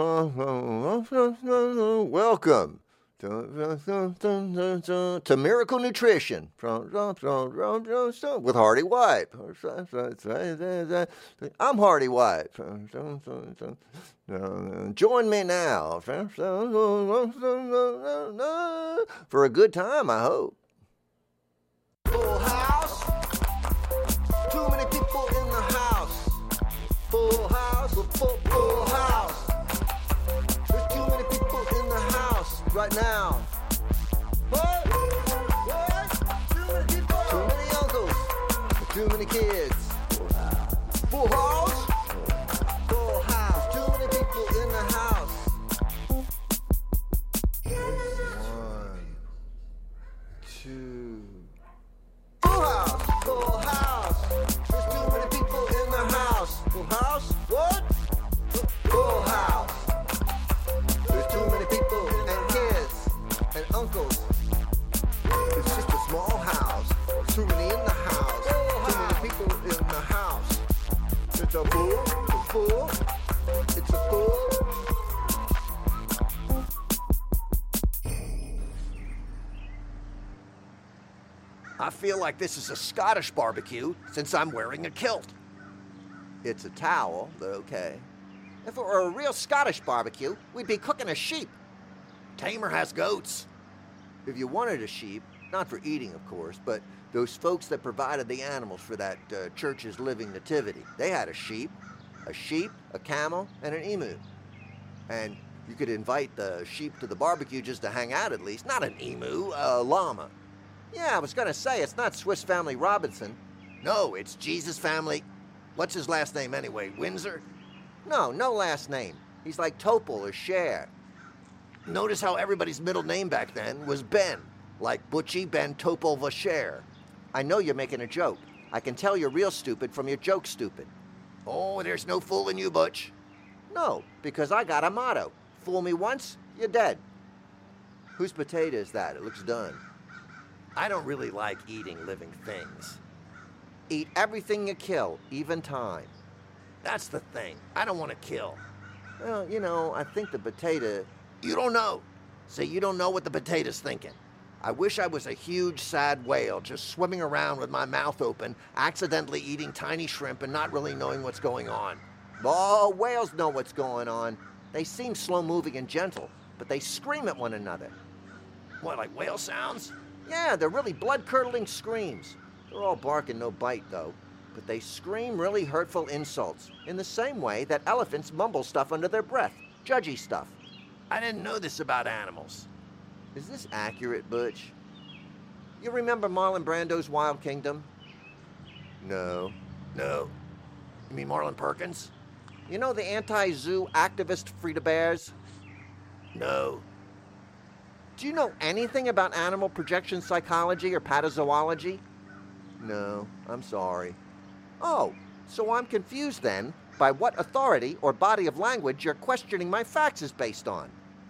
Welcome to Miracle Nutrition with Hardy White. I'm Hardy White. Join me now for a good time, I hope. Full house. Too many people in the house. Full house. Full house. There's too many people in the house right now. What? Too many people. Too many uncles. Too many kids. Full house. Full house. Too many people in the house. 1, 2. Full house. Full house. There's too many people in the house. Full house. What? Full house. There's too many people and kids and uncles. It's just a small house. Too many in the house. Too many people in the house. It's a fool. It's a fool. I feel like this is a Scottish barbecue since I'm wearing a kilt. It's a towel, but okay. If it were a real Scottish barbecue, we'd be cooking a sheep. Tamer has goats. If you wanted a sheep, not for eating, of course, but those folks that provided the animals for that church's living nativity, they had a sheep, a camel, and an emu. And you could invite the sheep to the barbecue just to hang out at least. Not an emu, a llama. Yeah, I was going to say, it's not Swiss Family Robinson. No, it's Jesus Family. What's his last name anyway? Windsor? No last name. He's like Topol or Cher. Notice how everybody's middle name back then was Ben, like Butchie Ben Topol Vacher. I know you're making a joke. I can tell you're real stupid from your joke stupid. Oh, there's no fooling you, Butch. No, because I got a motto. Fool me once, you're dead. Whose potato is that? It looks done. I don't really like eating living things. Eat everything you kill, even time. That's the thing. I don't want to kill. Well, I think the potato... You don't know. See, you don't know what the potato's thinking. I wish I was a huge, sad whale just swimming around with my mouth open, accidentally eating tiny shrimp and not really knowing what's going on. Oh, whales know what's going on. They seem slow-moving and gentle, but they scream at one another. What, like whale sounds? Yeah, they're really blood-curdling screams. They're all bark and no bite, though. But they scream really hurtful insults, in the same way that elephants mumble stuff under their breath. Judgy stuff. I didn't know this about animals. Is this accurate, Butch? You remember Marlon Brando's Wild Kingdom? No. No. You mean Marlon Perkins? You know the anti-zoo activist Frida Bears? No. Do you know anything about animal projection psychology or patazoology? No, I'm sorry. Oh, so I'm confused then by what authority or body of language you're questioning my facts is based on.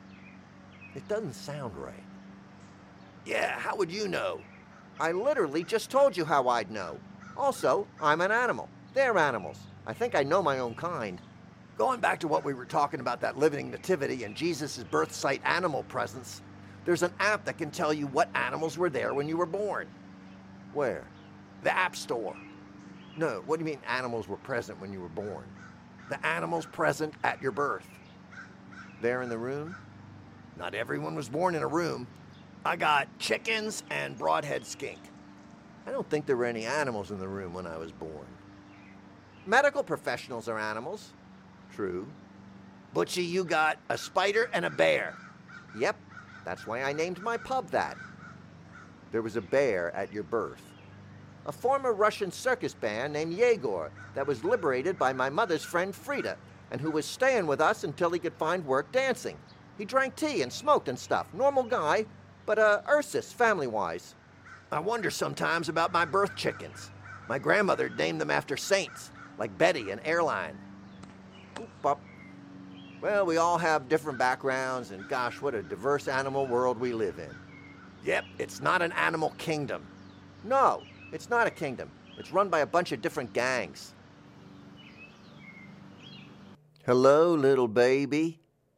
It doesn't sound right. Yeah, how would you know? I literally just told you how I'd know. Also, I'm an animal. They're animals. I think I know my own kind. Going back to what we were talking about, that living nativity and Jesus' birth site animal presence, there's an app that can tell you what animals were there when you were born. Where? The App Store. No, what do you mean animals were present when you were born? The animals present at your birth. There in the room? Not everyone was born in a room. I got chickens and broadhead skink. I don't think there were any animals in the room when I was born. Medical professionals are animals. True. Butchie, you got a spider and a bear. Yep, that's why I named my pub that. There was a bear at your birth. A former Russian circus band named Yegor that was liberated by my mother's friend Frida, and who was staying with us until he could find work dancing. He drank tea and smoked and stuff. Normal guy, but Ursus family-wise. I wonder sometimes about my birth chickens. My grandmother named them after saints, like Betty and Airline. Oop, up. Well, we all have different backgrounds, and gosh, what a diverse animal world we live in. Yep, it's not an animal kingdom. No, it's not a kingdom. It's run by a bunch of different gangs. Hello, little baby.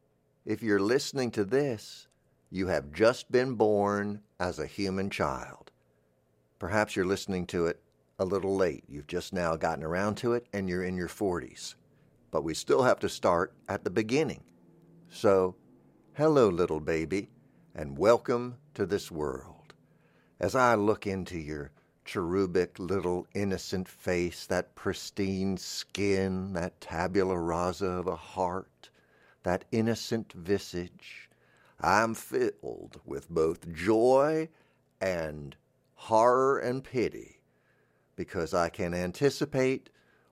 if you're listening to this, you have just been born as a human child. Perhaps you're listening to it a little late. You've just now gotten around to it and you're in your 40s. But we still have to start at the beginning. So, hello, little baby, and welcome to this world. As I look into your cherubic little innocent face, that pristine skin, that tabula rasa of a heart, that innocent visage, I'm filled with both joy and horror and pity, because I can anticipate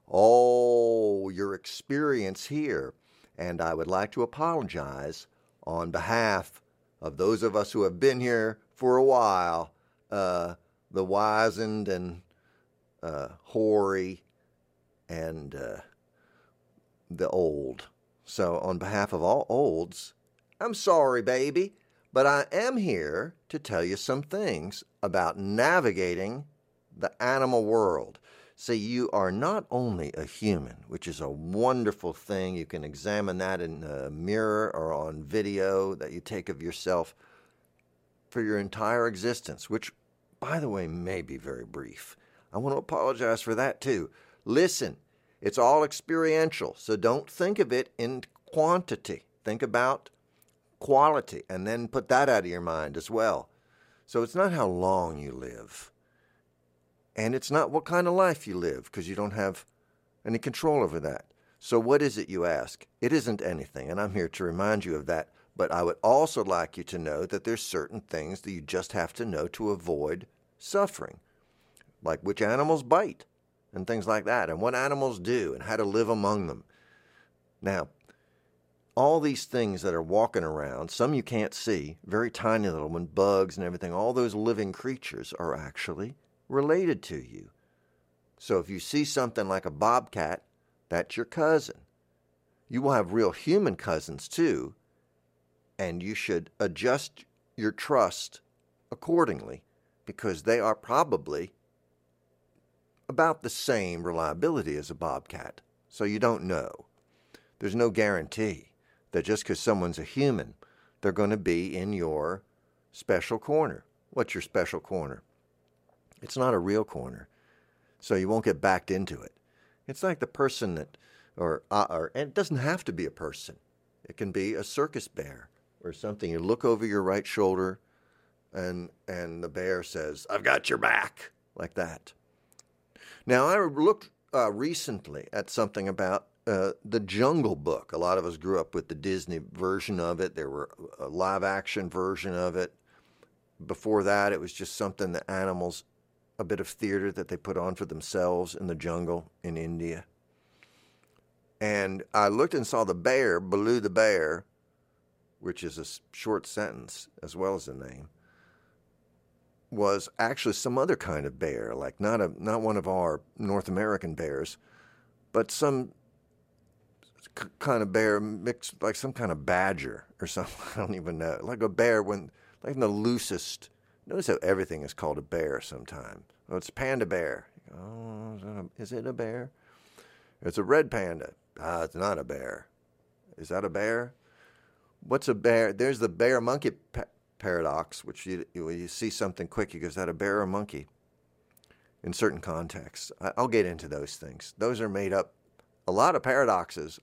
all your experience here, and I would like to apologize on behalf of those of us who have been here for a while, the wizened and hoary and the old. So on behalf of all olds, I'm sorry, baby, but I am here to tell you some things about navigating the animal world. See, you are not only a human, which is a wonderful thing. You can examine that in a mirror or on video that you take of yourself for your entire existence, which, by the way, may be very brief. I want to apologize for that too. Listen, it's all experiential, so don't think of it in quantity. Think about quality, and then put that out of your mind as well. So it's not how long you live, and it's not what kind of life you live, because you don't have any control over that. So what is it, you ask? It isn't anything, and I'm here to remind you of that. But I would also like you to know that there's certain things that you just have to know to avoid suffering, like which animals bite and things like that, and what animals do and how to live among them. Now, all these things that are walking around, some you can't see, very tiny little ones, bugs and everything, all those living creatures are actually related to you. So if you see something like a bobcat, that's your cousin. You will have real human cousins too, and you should adjust your trust accordingly, because they are probably about the same reliability as a bobcat. So you don't know. There's no guarantee that just because someone's a human, they're going to be in your special corner. What's your special corner? It's not a real corner, so you won't get backed into it. It's like the person that, and it doesn't have to be a person. It can be a circus bear or something. You look over your right shoulder, and the bear says, "I've got your back," like that. Now, I looked recently at something about the Jungle Book. A lot of us grew up with the Disney version of it. There were a live-action version of it. Before that, it was just something that animals, a bit of theater that they put on for themselves in the jungle in India. And I looked and saw the bear, Baloo the bear, which is a short sentence as well as a name, was actually some other kind of bear, like not one of our North American bears, but some kind of bear mixed, like some kind of badger or something. I don't even know. Like a bear, like the loosest. Notice how everything is called a bear sometimes. Oh, it's panda bear. Oh, is it a bear? It's a red panda. It's not a bear. Is that a bear? What's a bear? There's the bear-monkey paradox, which you see something quick, you go, is that a bear or a monkey? In certain contexts. I'll get into those things. Those are made up. A lot of paradoxes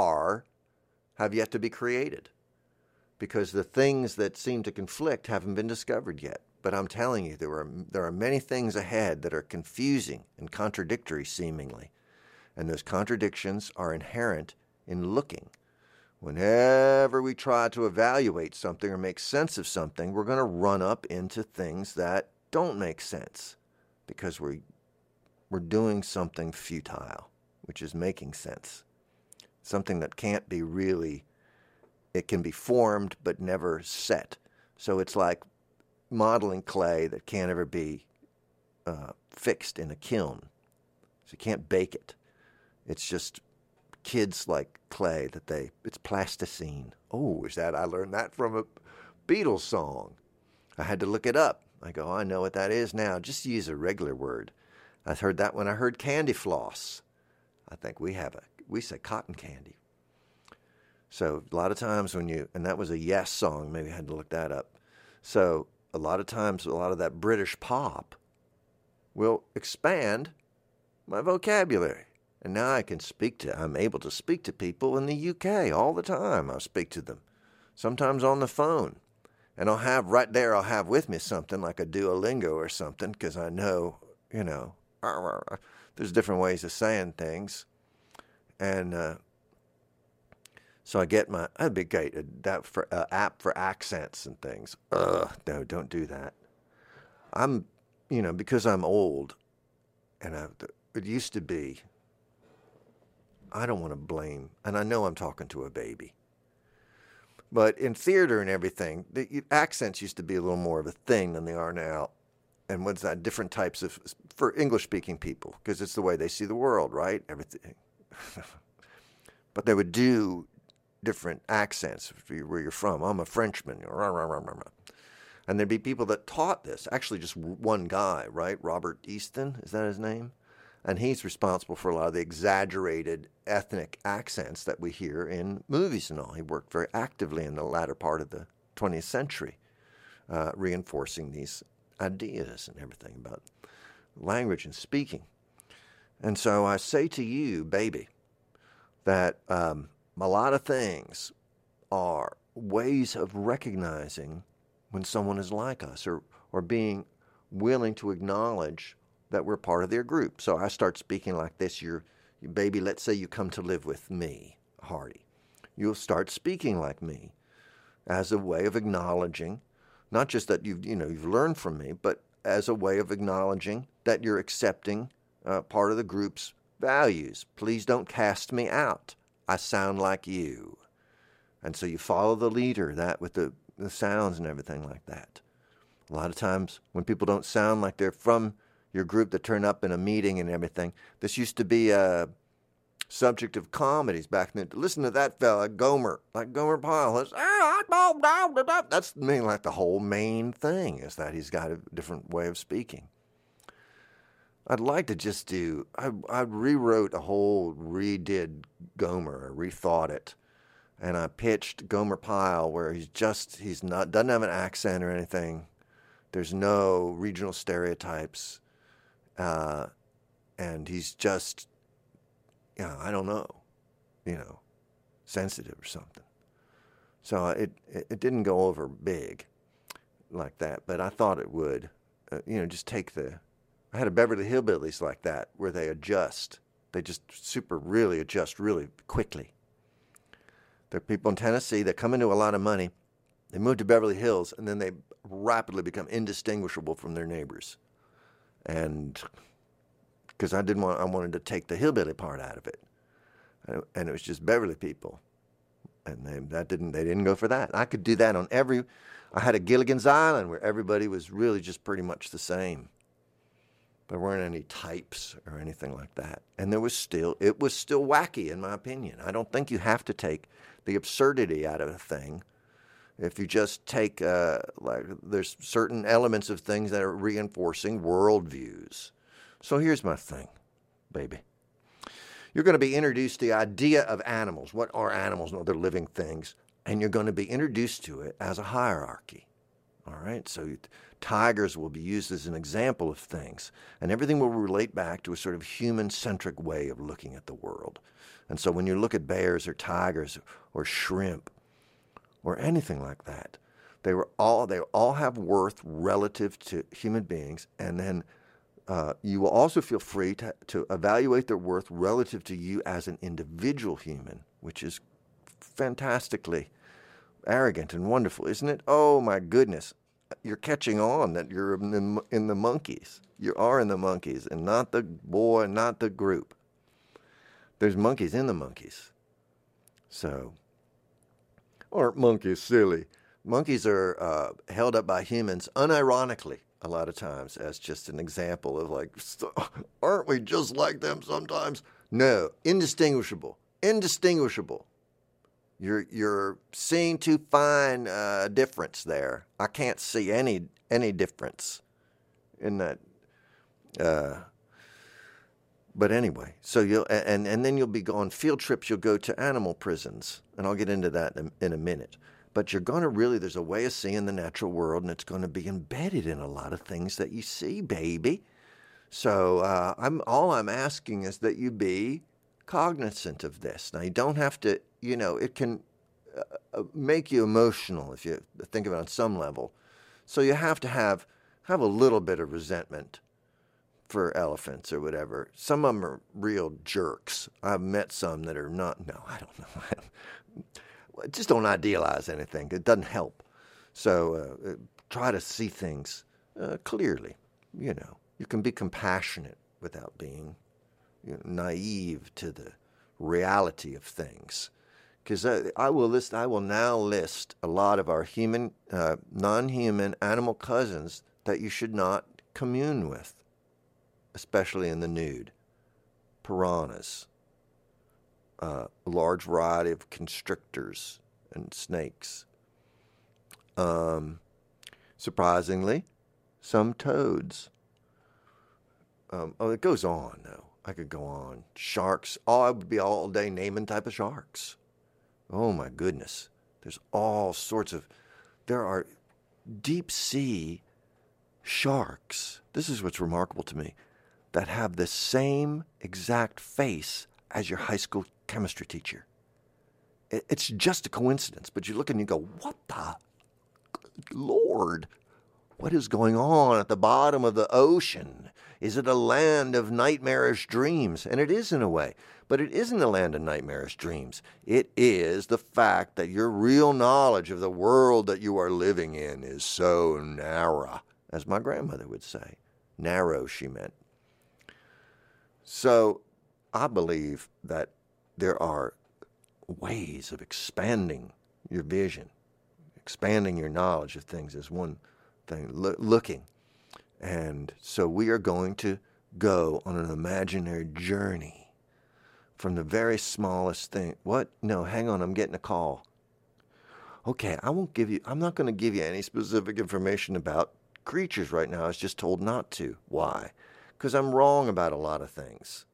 have yet to be created, because the things that seem to conflict haven't been discovered yet. But I'm telling you, there are many things ahead that are confusing and contradictory seemingly. And those contradictions are inherent in looking. Whenever we try to evaluate something or make sense of something, we're going to run up into things that don't make sense, because we're doing something futile, which is making sense. Something that can't be really, it can be formed but never set. So it's like modeling clay that can't ever be fixed in a kiln. So you can't bake it. It's just kids like clay it's plasticine. Oh, I learned that from a Beatles song. I had to look it up. I go, I know what that is now. Just use a regular word. I heard that when I heard candy floss. I think we say cotton candy. So a lot of times and that was a Yes song, maybe I had to look that up. So a lot of times, a lot of that British pop will expand my vocabulary. And now I'm able to speak to people in the UK all the time. I'll speak to them, sometimes on the phone. And I'll have with me something like a Duolingo or something, because I know, there's different ways of saying things. And so I get that'd be great, app for accents and things. No, don't do that. Because I'm old, and it used to be, I don't want to blame, and I know I'm talking to a baby, but in theater and everything, the accents used to be a little more of a thing than they are now. And what's that? Different types for English-speaking people, because it's the way they see the world, right? Everything. But they would do different accents where you're from. I'm a Frenchman. And there'd be people that taught this. Actually, just one guy, right? Robert Easton, is that his name? And he's responsible for a lot of the exaggerated ethnic accents that we hear in movies and all. He worked very actively in the latter part of the 20th century, reinforcing these ideas and everything about language and speaking. And so I say to you, baby, that a lot of things are ways of recognizing when someone is like us, or being willing to acknowledge that we're part of their group. So I start speaking like this. Baby, let's say you come to live with me, Hardy. You'll start speaking like me as a way of acknowledging, not just that you've learned from me, but as a way of acknowledging that you're accepting part of the group's values. Please don't cast me out. I sound like you. And so you follow the leader, that with the sounds and everything like that. A lot of times when people don't sound like they're from your group, that turn up in a meeting and everything. This used to be a subject of comedies back then. Listen to that fella, Gomer Pyle. That's like the whole main thing, is that he's got a different way of speaking. I'd like to just I rewrote redid Gomer, rethought it. And I pitched Gomer Pyle where doesn't have an accent or anything. There's no regional stereotypes. And he's just, I don't know, sensitive or something. So it didn't go over big like that, but I thought it would, just take I had a Beverly Hillbillies like that, where they adjust. They just really adjust really quickly. There are people in Tennessee that come into a lot of money, they move to Beverly Hills, and then they rapidly become indistinguishable from their neighbors. And because I wanted to take the hillbilly part out of it. And it was just Beverly people. And they didn't go for that. I could do that I had a Gilligan's Island where everybody was really just pretty much the same. There weren't any types or anything like that. And it was still wacky, in my opinion. I don't think you have to take the absurdity out of a thing. If you just take, there's certain elements of things that are reinforcing worldviews. So here's my thing, baby. You're going to be introduced to the idea of animals. What are animals? No, they're living things. And you're going to be introduced to it as a hierarchy. All right? So tigers will be used as an example of things. And everything will relate back to a sort of human-centric way of looking at the world. And so when you look at bears or tigers or shrimp or anything like that, they all have worth relative to human beings. And then you will also feel free to evaluate their worth relative to you as an individual human, which is fantastically arrogant and wonderful, isn't it? Oh, my goodness. You're catching on that you're in the monkeys. You are in the monkeys, and not the boy, not the group. There's monkeys in the monkeys. So, aren't monkeys silly? Monkeys are held up by humans unironically a lot of times as just an example of aren't we just like them sometimes? No, indistinguishable. You're seeing too fine a difference there. I can't see any difference in that But anyway, so you'll and then you'll be on field trips. You'll go to animal prisons, and I'll get into that in a minute. But you're going to really, there's a way of seeing the natural world, and it's going to be embedded in a lot of things that you see, baby. So all I'm asking is that you be cognizant of this. Now, you don't have to, it can make you emotional if you think of it on some level. So you have to have a little bit of resentment for elephants or whatever. Some of them are real jerks. I've met some that are not. No, I don't know. Just don't idealize anything. It doesn't help. So try to see things clearly. You can be compassionate without being naive to the reality of things. Because I will now list a lot of our non-human animal cousins that you should not commune with, especially in the nude. Piranhas, a large variety of constrictors and snakes. Surprisingly, some toads. It goes on, though. I could go on. Sharks. I would be all day naming type of sharks. Oh, my goodness. There's all sorts of... There are deep sea sharks. This is what's remarkable to me. That have the same exact face as your high school chemistry teacher. It's just a coincidence, but you look and you go, what the Lord? What is going on at the bottom of the ocean? Is it a land of nightmarish dreams? And it is in a way, but it isn't a land of nightmarish dreams. It is the fact that your real knowledge of the world that you are living in is so narrow, as my grandmother would say. Narrow, she meant. So I believe that there are ways of expanding your vision, expanding your knowledge of things is one thing, looking. And so we are going to go on an imaginary journey from the very smallest thing. What? No, hang on, I'm getting a call. Okay, I'm not going to give you any specific information about creatures right now. I was just told not to. Why? Because I'm wrong about a lot of things.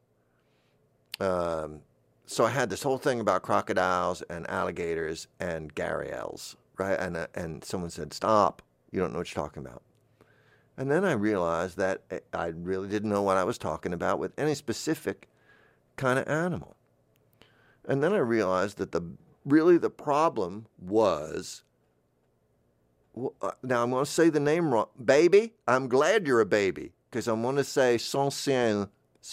So I had this whole thing about crocodiles and alligators and gharials, right? And someone said, stop, you don't know what you're talking about. And then I realized that I really didn't know what I was talking about with any specific kind of animal. And then I realized that the problem was, now I'm going to say the name wrong. Baby, I'm glad you're a baby. Because I'm going to say Sansain's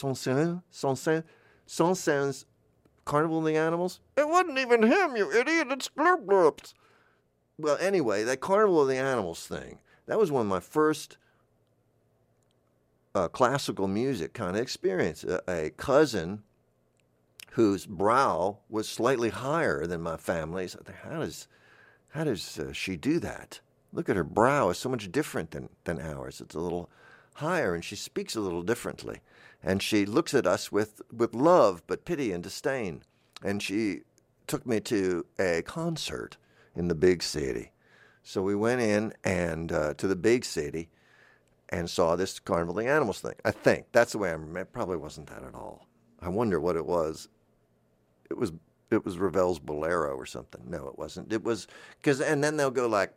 Carnival of the Animals. It wasn't even him, you idiot. It's Glurp Glurps. Well, anyway, that Carnival of the Animals thing, that was one of my first classical music kind of experience. A cousin whose brow was slightly higher than my family's. I think, how does she do that? Look at her brow. It's so much different than ours. It's a little higher, and she speaks a little differently. And she looks at us with love, but pity and disdain. And she took me to a concert in the big city. So we went in and to the big city and saw this Carnival of the Animals thing. I think. That's the way I remember. It probably wasn't that at all. I wonder what it was. It was Ravel's Bolero or something. No, it wasn't. It was, and then they'll go like,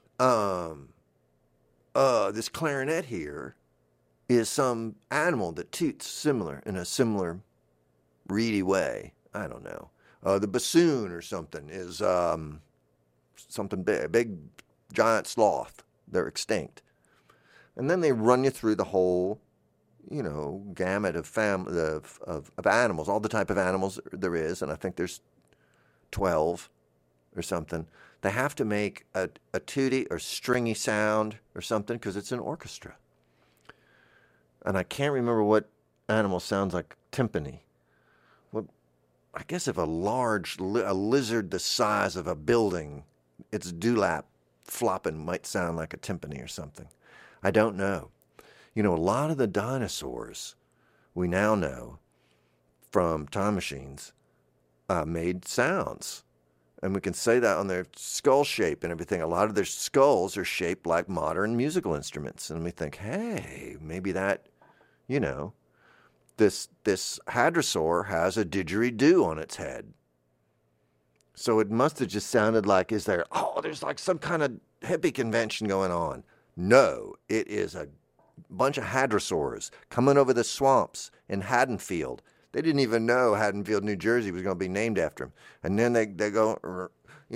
this clarinet here is some animal that toots in a similar reedy way. I don't know. The bassoon or something is something big, a big giant sloth. They're extinct. And then they run you through the whole, gamut of animals, all the type of animals there is, and I think there's 12 or something. They have to make a tooty or stringy sound or something because it's an orchestra. And I can't remember what animal sounds like timpani. Well, I guess if a lizard the size of a building, its dewlap flopping might sound like a timpani or something. I don't know. A lot of the dinosaurs we now know from time machines made sounds. And we can say that on their skull shape and everything. A lot of their skulls are shaped like modern musical instruments. And we think, hey, maybe that, this hadrosaur has a didgeridoo on its head. So it must have just sounded like, there's like some kind of hippie convention going on. No, it is a bunch of hadrosaurs coming over the swamps in Haddonfield. They didn't even know Haddonfield, New Jersey was going to be named after him. And then they go,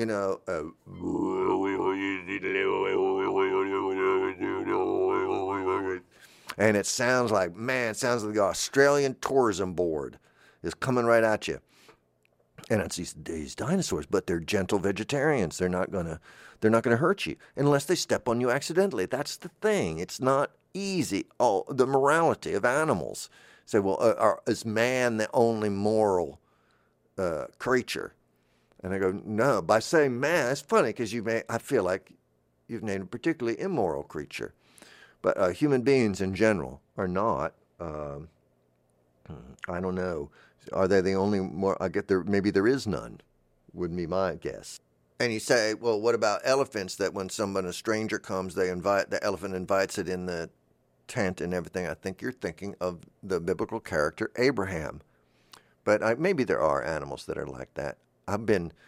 and it sounds like the Australian tourism board is coming right at you. And it's these dinosaurs, but they're gentle vegetarians. They're not gonna hurt you unless they step on you accidentally. That's the thing. It's not easy. Oh, the morality of animals. Say, well, is man the only moral creature? And I go, no. By saying man, it's funny because I feel like you've named a particularly immoral creature, but human beings in general are not. I don't know. Are they the only more? I get there. Maybe there is none. Would be my guess. And you say, well, what about elephants? That when a stranger comes, the elephant invites it in the tent and everything. I think you're thinking of the biblical character Abraham. But maybe there are animals that are like that. I'm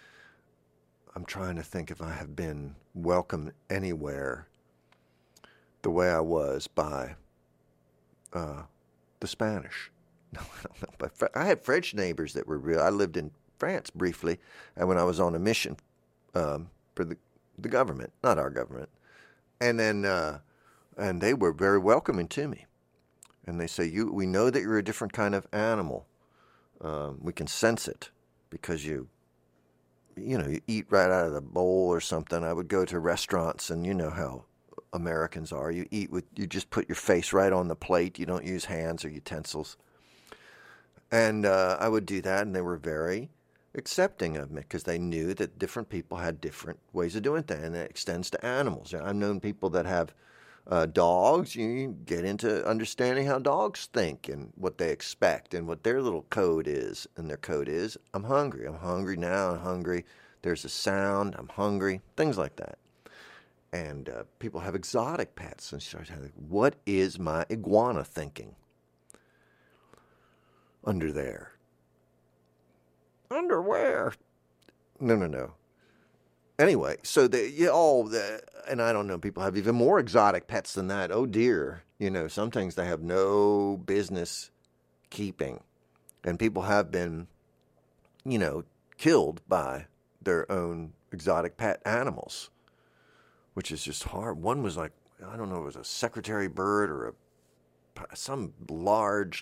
trying to think if I have been welcomed anywhere the way I was by the Spanish. No, I don't know. But I had French neighbors that were real. I lived in France briefly, and when I was on a mission for the government, not our government, and then and they were very welcoming to me. And they say, we know that you're a different kind of animal. We can sense it because you eat right out of the bowl or something. I would go to restaurants, and you know how Americans are. You just put your face right on the plate. You don't use hands or utensils. And I would do that, and they were very accepting of me because they knew that different people had different ways of doing things, and it extends to animals. I've known people that have dogs. You get into understanding how dogs think and what they expect and what their little code is. And their code is, I'm hungry. I'm hungry now. I'm hungry. There's a sound. I'm hungry. Things like that. And people have exotic pets. And start having, what is my iguana thinking under there? Underwear. No. Anyway, so and I don't know, people have even more exotic pets than that. Oh dear. Some things they have no business keeping. And people have been, killed by their own exotic pet animals, which is just hard. One was like, I don't know, it was a secretary bird or some large,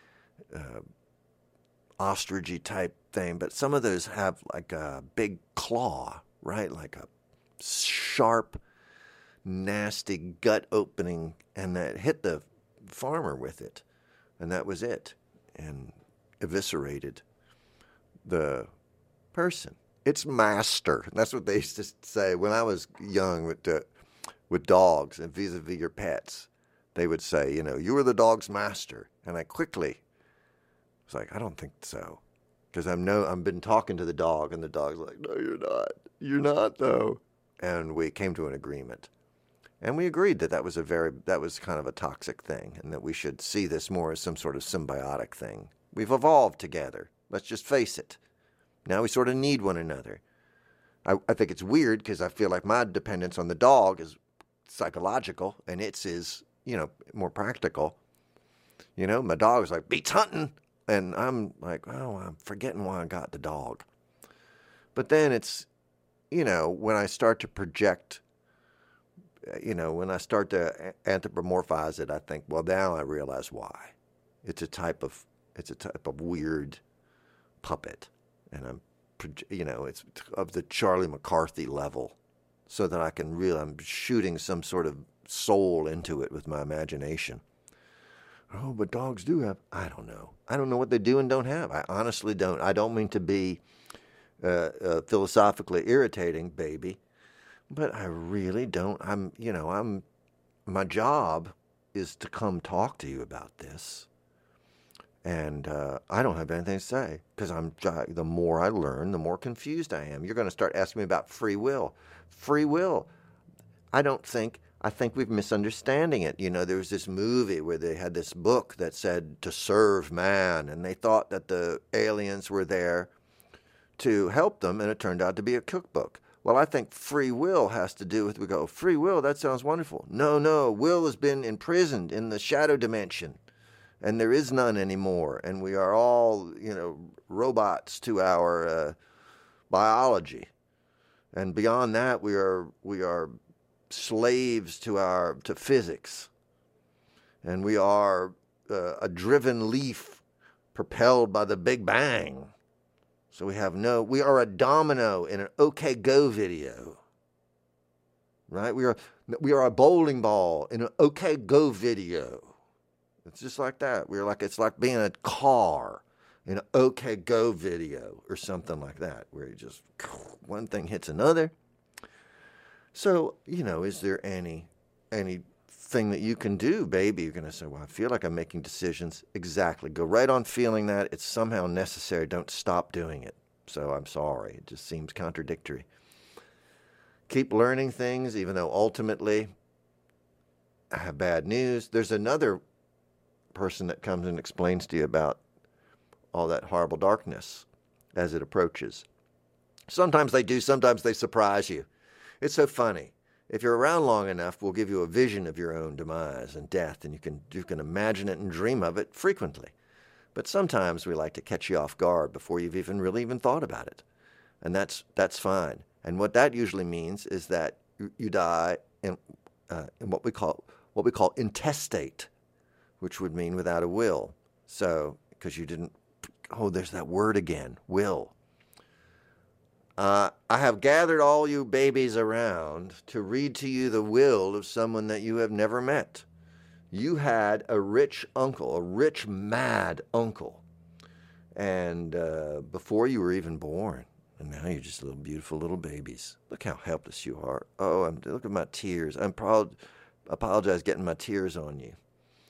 ostrichy type thing. But some of those have like a big claw, right? Like a sharp, nasty gut opening, and that hit the farmer with it. And that was it. And eviscerated the person. Its master. That's what they used to say when I was young with dogs and vis-a-vis your pets. They would say, you were the dog's master. And I quickly was like, I don't think so. Because I've been talking to the dog, and the dog's like, no, you're not. You're not, though. And we came to an agreement. And we agreed that was kind of a toxic thing, and that we should see this more as some sort of symbiotic thing. We've evolved together. Let's just face it. Now we sort of need one another. I think it's weird because I feel like my dependence on the dog is psychological, and its is, more practical. My dog's like, beats hunting. And I'm like, oh, I'm forgetting why I got the dog. But then it's, when I start to project, when I start to anthropomorphize it, I think, well, now I realize why. It's a type of weird puppet. And I'm it's of the Charlie McCarthy level, so that I'm shooting some sort of soul into it with my imagination. Oh, but dogs do have, I don't know. I don't know what they do and don't have. I honestly don't. I don't mean to be philosophically irritating, baby, but I really don't. My job is to come talk to you about this. And I don't have anything to say because the more I learn, the more confused I am. You're going to start asking me about free will. Free will. I don't think I think we're misunderstanding it. You know, there was this movie where they had this book that said to serve man, and they thought that the aliens were there to help them, and it turned out to be a cookbook. Well, I think free will has to do with, we go, free will, that sounds wonderful. No, will has been imprisoned in the shadow dimension, and there is none anymore, and we are all, robots to our biology. And beyond that, we are slaves to physics, and we are a driven leaf propelled by the Big Bang. So we are a domino in an OK Go video, right? We are a bowling ball in an OK Go video. It's just like that. It's like being a car in an OK Go video or something like that, where you just one thing hits another. So, is there anything that you can do, baby? You're going to say, well, I feel like I'm making decisions. Exactly. Go right on feeling that. It's somehow necessary. Don't stop doing it. So I'm sorry. It just seems contradictory. Keep learning things, even though ultimately I have bad news. There's another person that comes and explains to you about all that horrible darkness as it approaches. Sometimes they do. Sometimes they surprise you. It's so funny. If you're around long enough, we'll give you a vision of your own demise and death, and you can imagine it and dream of it frequently. But sometimes we like to catch you off guard before you've even thought about it, and that's fine. And what that usually means is that you die in what we call intestate, which would mean without a will. So because you didn't. Oh, there's that word again, will. I have gathered all you babies around to read to you the will of someone that you have never met. You had a rich uncle, a rich, mad uncle, and before you were even born, and now you're just little beautiful little babies. Look how helpless you are. Oh, look at my tears. I'm proud. Apologize getting my tears on you,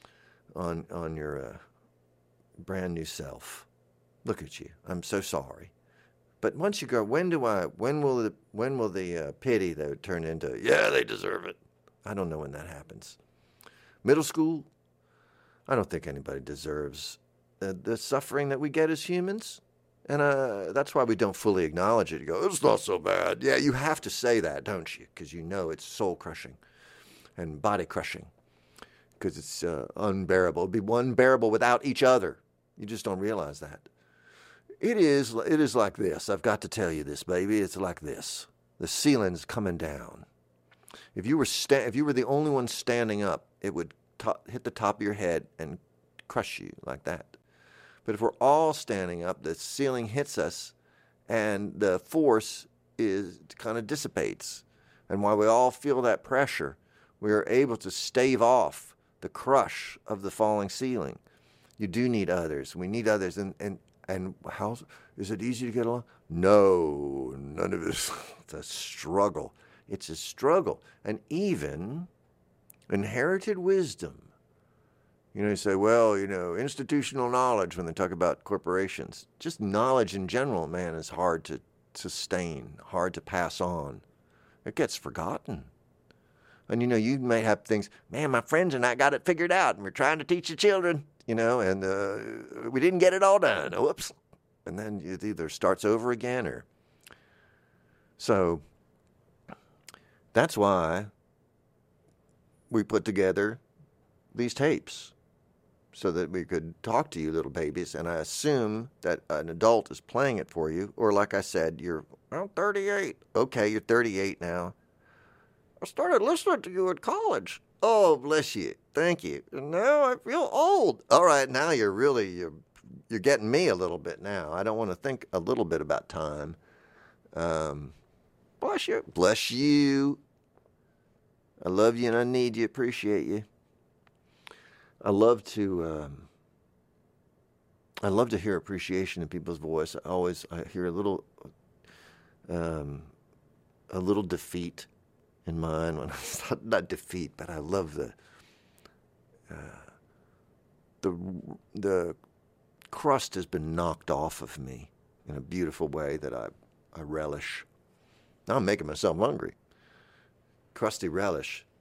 on your brand new self. Look at you. I'm so sorry. But once you go, when will the pity though turn into, yeah, they deserve it? I don't know when that happens. Middle school, I don't think anybody deserves the suffering that we get as humans. And that's why we don't fully acknowledge it. You go, it's not so bad. Yeah, you have to say that, don't you? Because you know it's soul-crushing and body-crushing. Because it's unbearable. It would be unbearable without each other. You just don't realize that. It is like this. I've got to tell you this, baby. It's like this. The ceiling's coming down. If you were the only one standing up, it would hit the top of your head and crush you like that. But if we're all standing up, the ceiling hits us, and the force kind of dissipates. And while we all feel that pressure, we are able to stave off the crush of the falling ceiling. You do need others. We need others, and how is it easy to get along? No, none of it. It's a struggle. It's a struggle. And even inherited wisdom. You say, well, institutional knowledge when they talk about corporations. Just knowledge in general, man, is hard to sustain, hard to pass on. It gets forgotten. And, you may have things, man, my friends and I got it figured out, and we're trying to teach the children, and we didn't get it all done. Whoops. And then it either starts over again or... So that's why we put together these tapes so that we could talk to you little babies. And I assume that an adult is playing it for you. Or like I said, I'm 38. Okay, you're 38 now. I started listening to you in college. Oh, bless you. Thank you. Now I feel old. All right, now you're getting me a little bit now. I don't want to think a little bit about time. Bless you. Bless you. I love you and I need you. Appreciate you. I love to hear appreciation in people's voice. I hear a little defeat in mine. When not defeat, but I love the crust has been knocked off of me in a beautiful way that I relish. Now I'm making myself hungry. Crusty relish.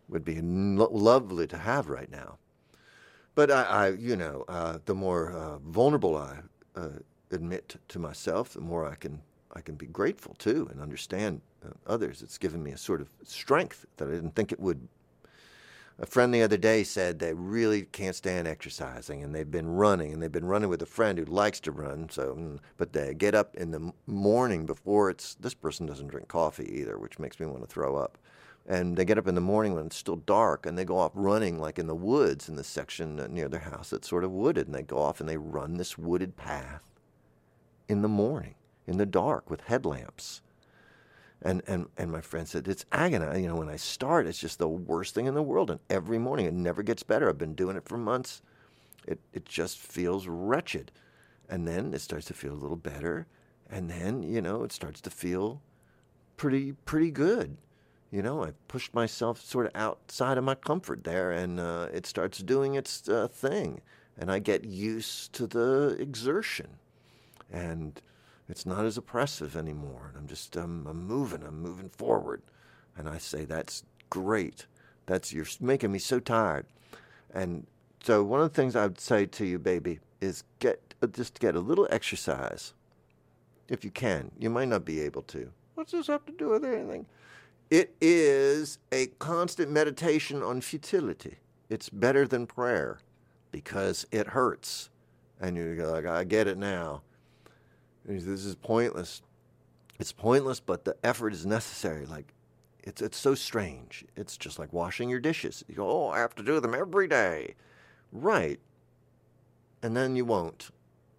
would be lovely to have right now. But the more vulnerable I admit to myself, the more I can be grateful too and understand others. It's given me a sort of strength that I didn't think it would. A friend the other day said they really can't stand exercising, and they've been running with a friend who likes to run. But they get up in the morning before this person doesn't drink coffee either, which makes me want to throw up. And they get up in the morning when it's still dark, and they go off running like in the woods in the section near their house that's sort of wooded, and they go off and they run this wooded path in the morning, in the dark, with headlamps. And my friend said, it's agonizing. When I start, it's just the worst thing in the world. And every morning, it never gets better. I've been doing it for months. It just feels wretched. And then it starts to feel a little better. And then, it starts to feel pretty good. I pushed myself sort of outside of my comfort there, and it starts doing its thing. And I get used to the exertion. And it's not as oppressive anymore. And I'm moving forward. And I say, that's great. You're making me so tired. And so one of the things I would say to you, baby, is get a little exercise. If you can. You might not be able to. What's this have to do with anything? It is a constant meditation on futility. It's better than prayer because it hurts. And you go like, I get it now. This is pointless. It's pointless, but the effort is necessary. Like, it's so strange. It's just like washing your dishes. You go, I have to do them every day. Right. And then you won't.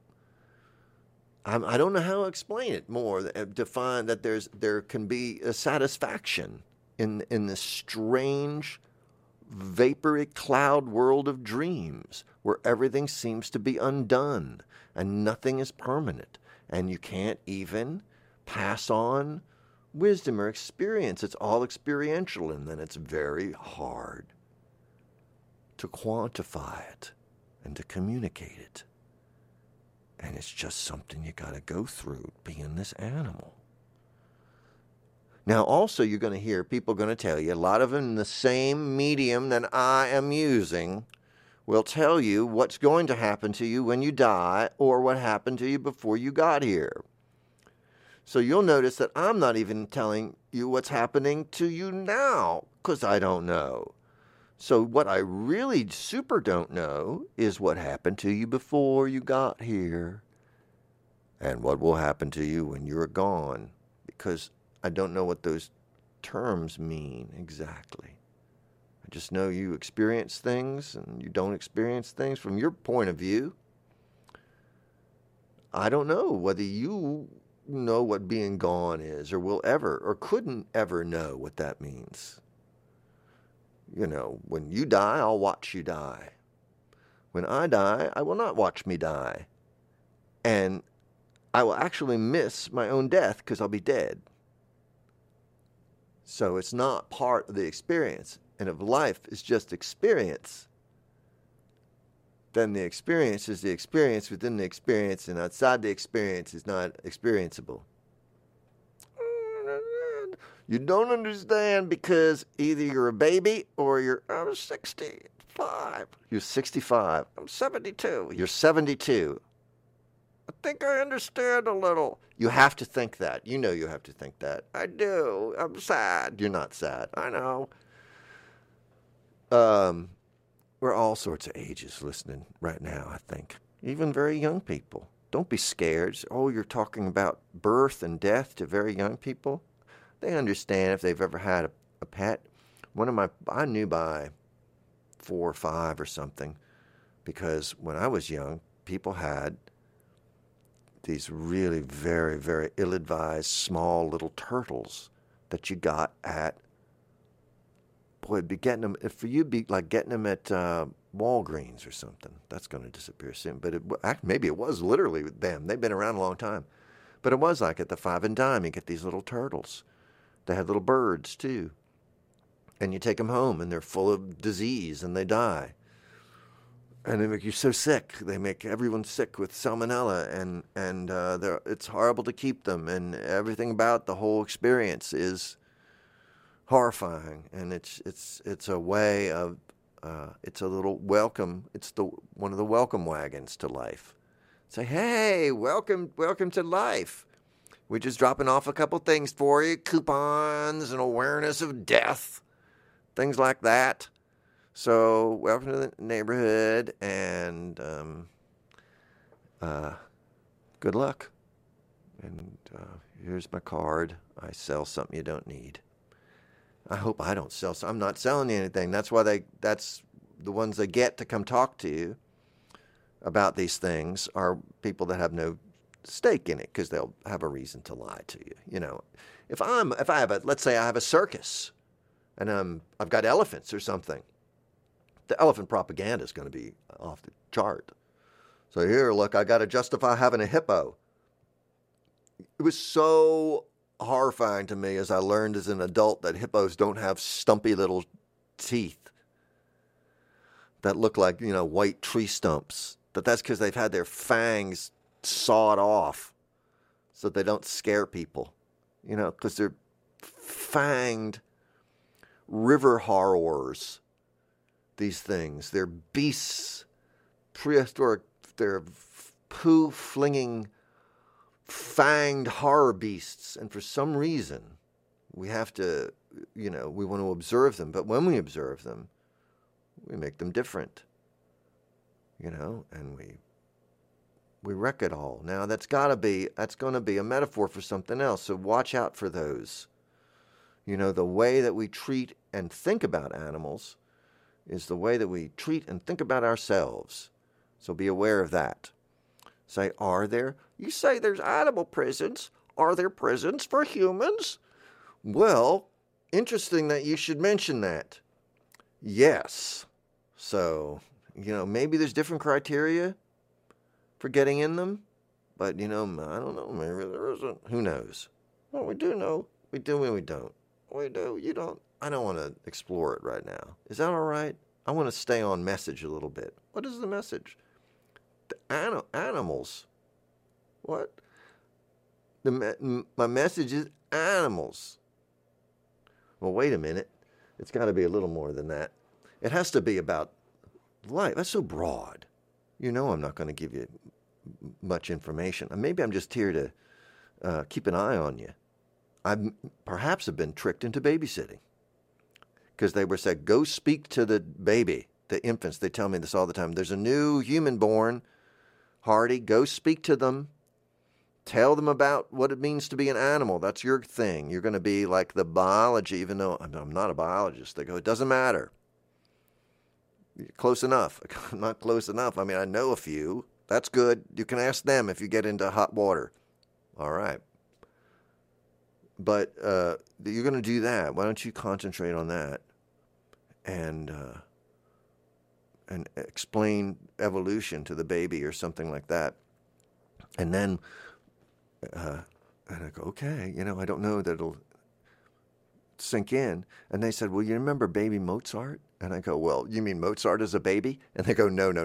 I don't know how to explain it more. Define that there can be a satisfaction in this strange, vapory cloud world of dreams where everything seems to be undone and nothing is permanent. And you can't even pass on wisdom or experience. It's all experiential, and then it's very hard to quantify it and to communicate it. And it's just something you got to go through, being this animal. Now, also, you're going to hear people going to tell you, a lot of them in the same medium that I am using, will tell you what's going to happen to you when you die or what happened to you before you got here. So you'll notice that I'm not even telling you what's happening to you now because I don't know. So what I really super don't know is what happened to you before you got here and what will happen to you when you're gone, because I don't know what those terms mean exactly. I just know you experience things and you don't experience things from your point of view. I don't know whether you know what being gone is or will ever or couldn't ever know what that means. When you die, I'll watch you die. When I die, I will not watch me die. And I will actually miss my own death because I'll be dead. So it's not part of the experience. And if life is just experience, then the experience is the experience within the experience, and outside the experience is not experienceable. You don't understand because either you're a baby or I'm 65. You're 65. I'm 72. You're 72. I think I understand a little. You have to think that. You know you have to think that. I do. I'm sad. You're not sad. I know. We're all sorts of ages listening right now, I think. Even very young people. Don't be scared. You're talking about birth and death to very young people. They understand if they've ever had a pet. I knew by 4 or 5 or something, because when I was young, people had these really very, very ill-advised small little turtles that you got at, it'd be getting them, for you, it'd be like getting them at Walgreens or something. That's going to disappear soon. But maybe it was literally them. They've been around a long time. But it was like at the 5 and Dime, you get these little turtles. They had little birds, too. And you take them home, and they're full of disease, and they die. And they make you so sick. They make everyone sick with salmonella, and it's horrible to keep them. And everything about the whole experience is horrifying, and it's a way of it's a little welcome. It's one of the welcome wagons to life. Say, hey, welcome to life. We're just dropping off a couple things for you, coupons and awareness of death, things like that. So welcome to the neighborhood, and good luck. And here's my card. I sell something you don't need. I hope I don't sell. I'm not selling you anything. That's why that's the ones they get to come talk to you about these things are people that have no stake in it, because they'll have a reason to lie to you. You know, if I have let's say I have a circus, and I've got elephants or something, the elephant propaganda is going to be off the chart. So here, look, I got to justify having a hippo. It was so horrifying to me as I learned as an adult that hippos don't have stumpy little teeth that look like, white tree stumps. That's because they've had their fangs sawed off so they don't scare people, because they're fanged river horrors, these things. They're beasts, prehistoric, they're poo-flinging, fanged horror beasts, and for some reason we have to, we want to observe them, but when we observe them, we make them different, and we wreck it all. Now that's going to be a metaphor for something else, so watch out for those. The way that we treat and think about animals is the way that we treat and think about ourselves, so be aware of that. Say, you say there's animal prisons. Are there prisons for humans? Well, interesting that you should mention that. Yes. So, maybe there's different criteria for getting in them, but, I don't know. Maybe there isn't. Who knows? Well, we do know. We do and we don't. We do. You don't. I don't want to explore it right now. Is that all right? I want to stay on message a little bit. What is the message? The animals. What? My message is animals. Well, wait a minute. It's got to be a little more than that. It has to be about life. That's so broad. I'm not going to give you much information. Maybe I'm just here to keep an eye on you. I perhaps have been tricked into babysitting, because they were said, go speak to the baby, the infants. They tell me this all the time. There's a new human born. Hardy, go speak to them. Tell them about what it means to be an animal. That's your thing. You're going to be like the biology, even though I'm not a biologist. They go, it doesn't matter. Close enough. I'm not close enough. I know a few. That's good. You can ask them if you get into hot water. All right. But you're going to do that. Why don't you concentrate on that and explain evolution to the baby or something like that. And then, and I go, okay, I don't know that it'll sink in. And they said, well, you remember baby Mozart? And I go, well, you mean Mozart as a baby? And they go, no.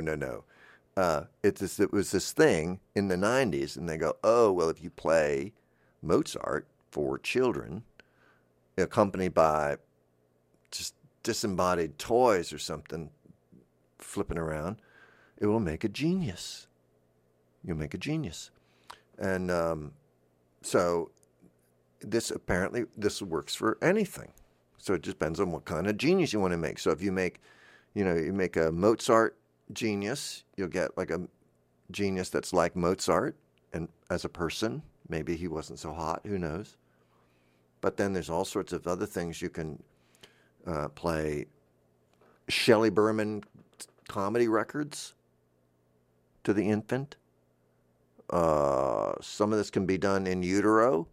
It was this thing in the 90s. And they go, oh, well, if you play Mozart for children, accompanied by just disembodied toys or something flipping around, it will make a genius. You'll make a genius. And so this works for anything. So it just depends on what kind of genius you want to make. So if you make, you make a Mozart genius, you'll get like a genius that's like Mozart. And as a person, maybe he wasn't so hot, who knows? But then there's all sorts of other things you can play. Shelley Berman comedy records to the infant. Some of this can be done in utero.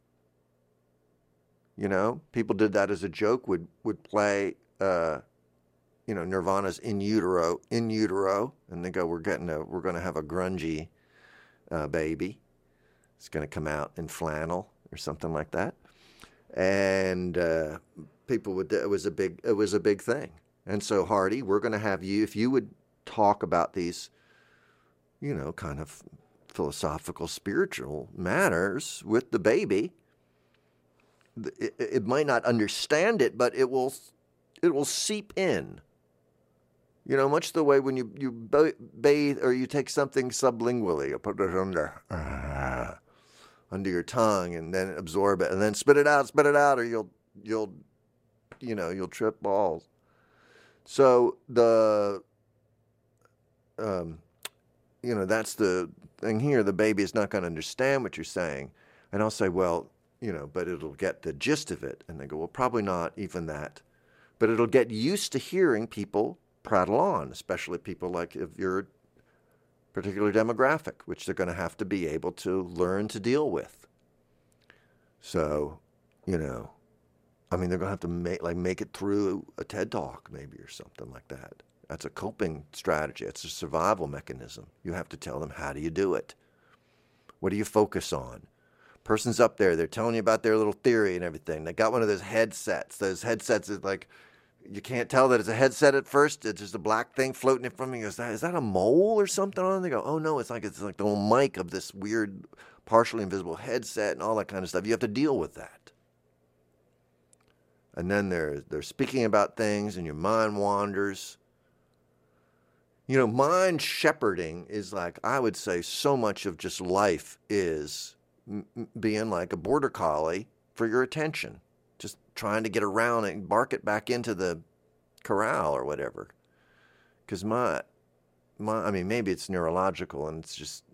People did that as a joke, would play, Nirvana's in utero, and they go, we're going to have a grungy baby. It's going to come out in flannel or something like that. And people would, it was a big thing. And so, Hardy, we're going to have you, if you would talk about these, kind of philosophical, spiritual matters with the baby, it might not understand it, but it will seep in. You know, much the way when you bathe or you take something sublingually, you put it under your tongue and then absorb it and then spit it out, or you'll trip balls. So that's the thing here. The baby is not going to understand what you're saying. And I'll say, well, but it'll get the gist of it. And they go, well, probably not even that. But it'll get used to hearing people prattle on, especially people like if you're a particular demographic, which they're going to have to be able to learn to deal with. So, they're going to have to make it through a TED Talk maybe or something like that. That's a coping strategy. It's a survival mechanism. You have to tell them, how do you do it? What do you focus on? Person's up there. They're telling you about their little theory and everything. They got one of those headsets. Those headsets is like, you can't tell that it's a headset at first. It's just a black thing floating in front of you. Is that a mole or something on it? They go, oh, no, it's like the little mic of this weird, partially invisible headset and all that kind of stuff. You have to deal with that. And then they're speaking about things and your mind wanders. Mind shepherding is like, I would say so much of just life is being like a border collie for your attention. Just trying to get around and bark it back into the corral or whatever. Because maybe it's neurological and it's just,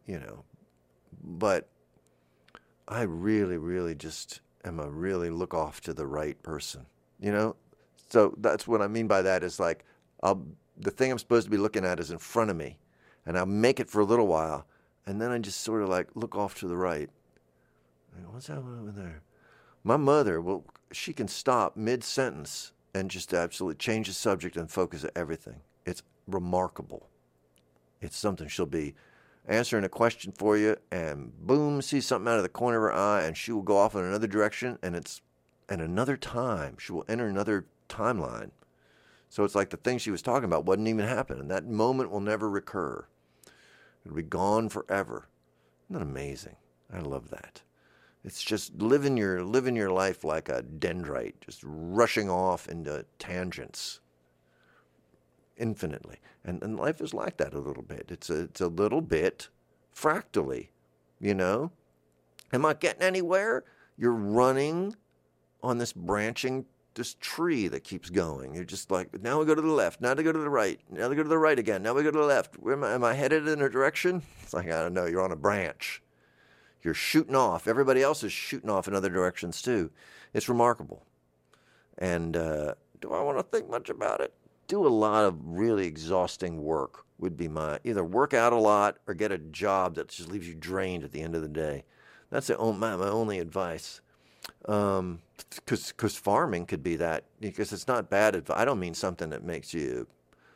but I really, really just am a really look off to the right person, So that's what I mean by that is like, the thing I'm supposed to be looking at is in front of me and I'll make it for a little while. And then I just sort of like look off to the right. What's happening over there? My mother, she can stop mid-sentence and just absolutely change the subject and focus on everything. It's remarkable. It's something. She'll be answering a question for you and boom, see something out of the corner of her eye and she will go off in another direction and it's at another time. She will enter another timeline. So it's like the thing she was talking about wasn't even happening. That moment will never recur. It'll be gone forever. Isn't that amazing? I love that. It's just living your life like a dendrite, just rushing off into tangents infinitely. And life is like that a little bit. It's a little bit fractally, Am I getting anywhere? You're running on this tree that keeps going. You're just like, now we go to the left, now to go to the right, now to go to the right again, now we go to the left. Where am I headed in a direction? It's like, I don't know, you're on a branch. You're shooting off. Everybody else is shooting off in other directions too. It's remarkable. And do I want to think much about it? Do a lot of really exhausting work would be either work out a lot or get a job that just leaves you drained at the end of the day. That's my only advice. Because farming could be that, because it's not bad advice. I don't mean something that makes you,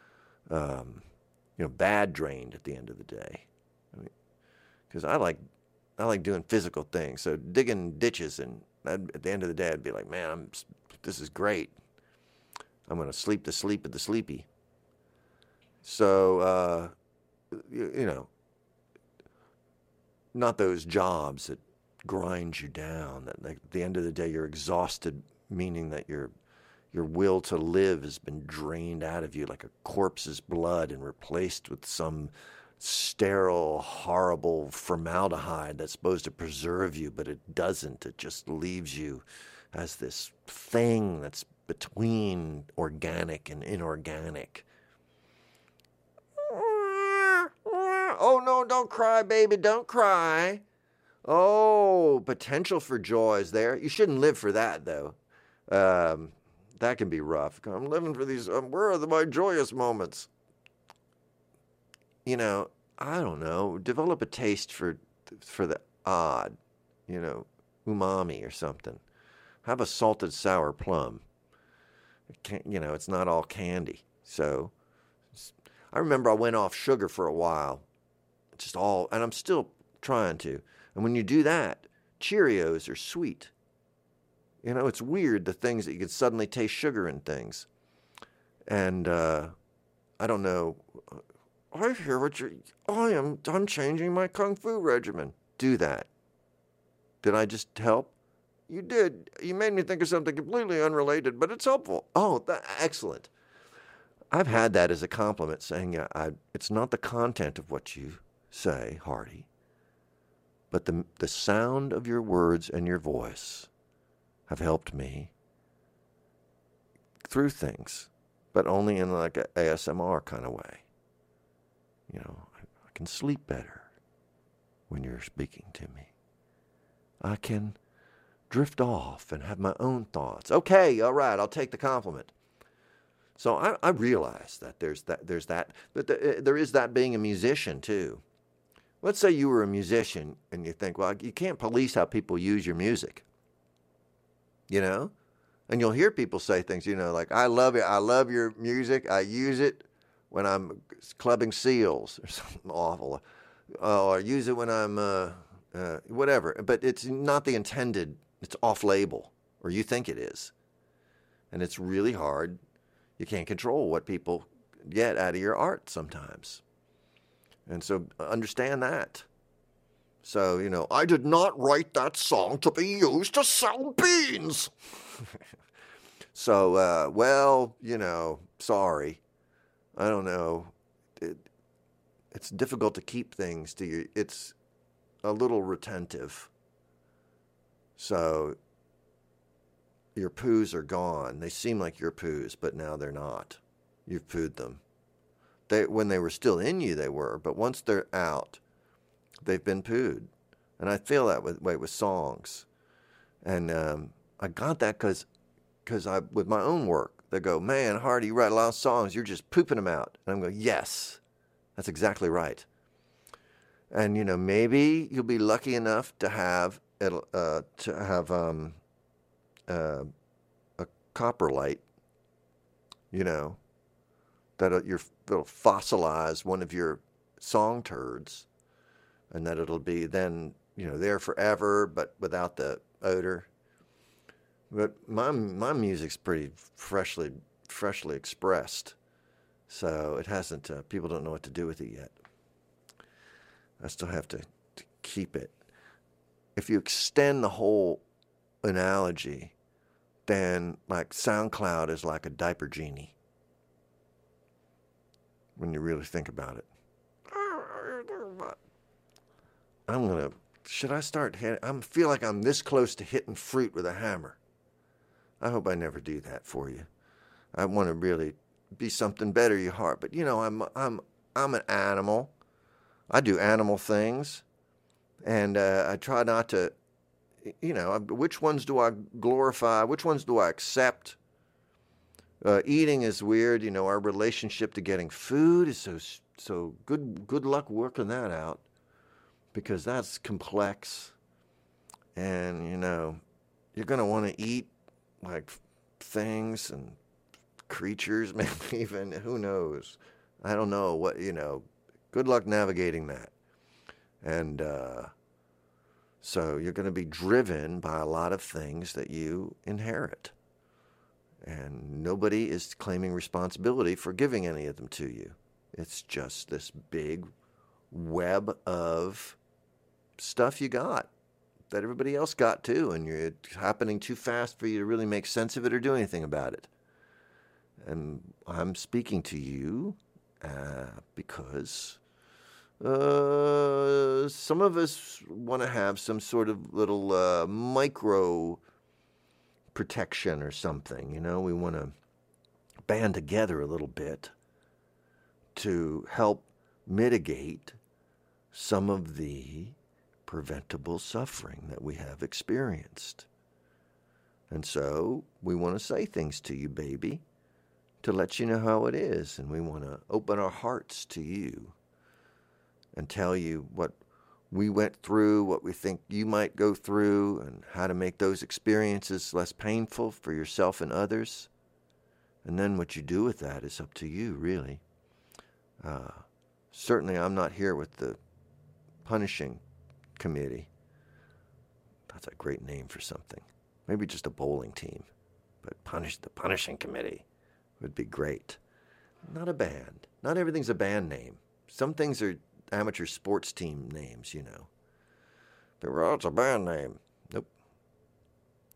bad drained at the end of the day. Because I like doing physical things. So digging ditches, and at the end of the day, I'd be like, man, this is great. I'm going to sleep the sleep of the sleepy. So, not those jobs that grind you down, that like, at the end of the day, you're exhausted, meaning that your will to live has been drained out of you like a corpse's blood and replaced with some sterile, horrible formaldehyde that's supposed to preserve you, but it doesn't. It just leaves you as this thing that's between organic and inorganic. Oh, no, don't cry, baby, don't cry. Oh, potential for joy is there. You shouldn't live for that, though. That can be rough. I'm living for these, where are my joyous moments? I don't know, develop a taste for the odd, umami or something. Have a salted sour plum. It's not all candy. So I remember I went off sugar for a while, and I'm still trying to. And when you do that, Cheerios are sweet. It's weird, the things that you can suddenly taste sugar in things. And I don't know. I hear what I'm changing my Kung Fu regimen. Do that. Did I just help? You did. You made me think of something completely unrelated, but it's helpful. Oh, excellent. I've had that as a compliment, saying, yeah, it's not the content of what you say, Hardy, but the sound of your words and your voice have helped me through things, but only in like a ASMR kind of way. You know, I can sleep better when you're speaking to me. I can drift off and have my own thoughts. Okay, all right, I'll take the compliment. So I realize that there is that being a musician too. Let's say you were a musician and you think, well, you can't police how people use your music. You know? And you'll hear people say things, you know, like, I love it. I love your music. I use it when I'm clubbing seals or something awful. Oh, I use it when I'm whatever. But it's not the intended. It's off-label, or you think it is. And it's really hard. You can't control what people get out of your art sometimes. And so understand that. So, you know, I did not write that song to be used to sell beans. So, well, you know, sorry. I don't know. It's difficult to keep things to you. It's a little retentive. So your poos are gone. They seem like your poos, but now they're not. You've pooed them. When they were still in you, they were, but once they're out, they've been pooed. And I feel that way with songs. And I got that because with my own work, they go, man, Hardy, you write a lot of songs, you're just pooping them out. And I'm going, yes, that's exactly right. And, you know, maybe you'll be lucky enough to have a copper light, you know, that'll fossilize one of your song turds, and that it'll be then, you know, there forever, but without the odor. But my music's pretty freshly expressed, so it hasn't. People don't know what to do with it yet. I still have to keep it. If you extend the whole analogy, then like SoundCloud is like a diaper genie. When you really think about it. Should I start hitting? I feel like I'm this close to hitting fruit with a hammer. I hope I never do that for you. I want to really be something better, you heart. But you know, I'm an animal. I do animal things, and I try not to. You know, which ones do I glorify? Which ones do I accept? Eating is weird. You know, our relationship to getting food is so good. Good luck working that out, because that's complex. And you know, you're gonna want to eat like things and creatures, maybe even, who knows? I don't know what, you know. Good luck navigating that. And so you're going to be driven by a lot of things that you inherit. And nobody is claiming responsibility for giving any of them to you. It's just this big web of stuff you got that everybody else got too, and it's happening too fast for you to really make sense of it or do anything about it. And I'm speaking to you because some of us want to have some sort of little micro protection or something. You know, we want to band together a little bit to help mitigate some of the preventable suffering that we have experienced. And so we want to say things to you, baby, to let you know how it is. And we want to open our hearts to you and tell you what we went through, what we think you might go through, and how to make those experiences less painful for yourself and others. And then what you do with that is up to you, really. Certainly I'm not here with the punishing committee. That's a great name for something. Maybe just a bowling team. But the punishing committee would be great. Not a band. Not everything's a band name. Some things are amateur sports team names, you know. But well, it's a band name. Nope.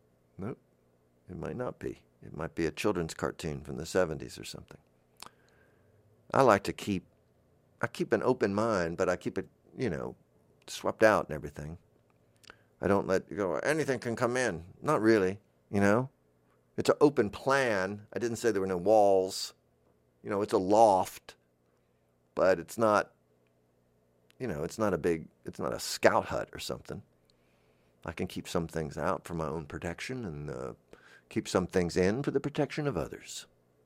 It might not be. It might be a children's cartoon from the 70s or something. I keep an open mind, but I keep it, swept out and everything. I don't let you go, anything can come in. Not really, It's an open plan. I didn't say there were no walls. It's a loft, but it's not, it's not a scout hut or something. I can keep some things out for my own protection and keep some things in for the protection of others.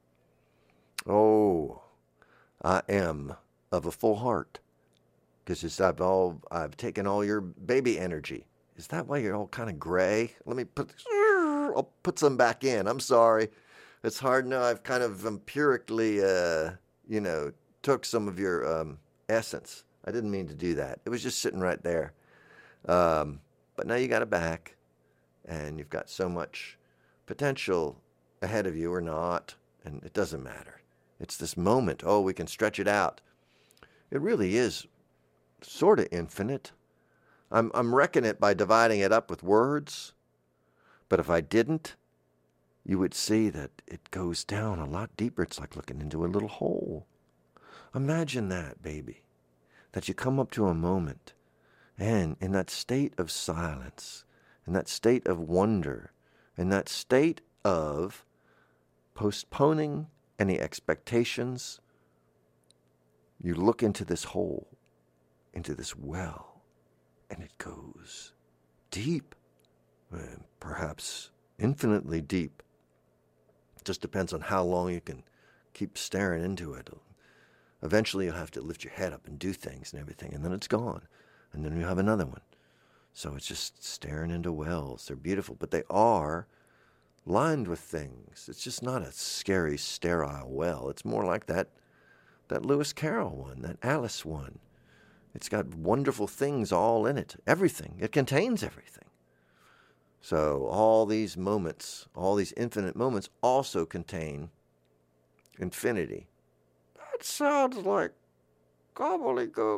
Oh, I am of a full heart, because I've taken all your baby energy. Is that why you're all kind of gray? I'll put some back in. I'm sorry. It's hard now. I've kind of empirically, took some of your essence. I didn't mean to do that. It was just sitting right there. But now you got it back, and you've got so much potential ahead of you or not, and it doesn't matter. It's this moment. Oh, we can stretch it out. It really is sort of infinite. I'm reckoning it by dividing it up with words, but if I didn't, you would see that it goes down a lot deeper. It's like looking into a little hole. Imagine that, baby, that you come up to a moment, and in that state of silence, in that state of wonder, in that state of postponing any expectations, you look into this hole, into this well, and it goes deep, perhaps infinitely deep. It just depends on how long you can keep staring into it. Eventually you'll have to lift your head up and do things and everything, and then it's gone. And then you have another one. So it's just staring into wells. They're beautiful, but they are lined with things. It's just not a scary, sterile well. It's more like that Lewis Carroll one, that Alice one. It's got wonderful things all in it. Everything. It contains everything. So all these moments, all these infinite moments also contain infinity. That sounds like gobbledygook.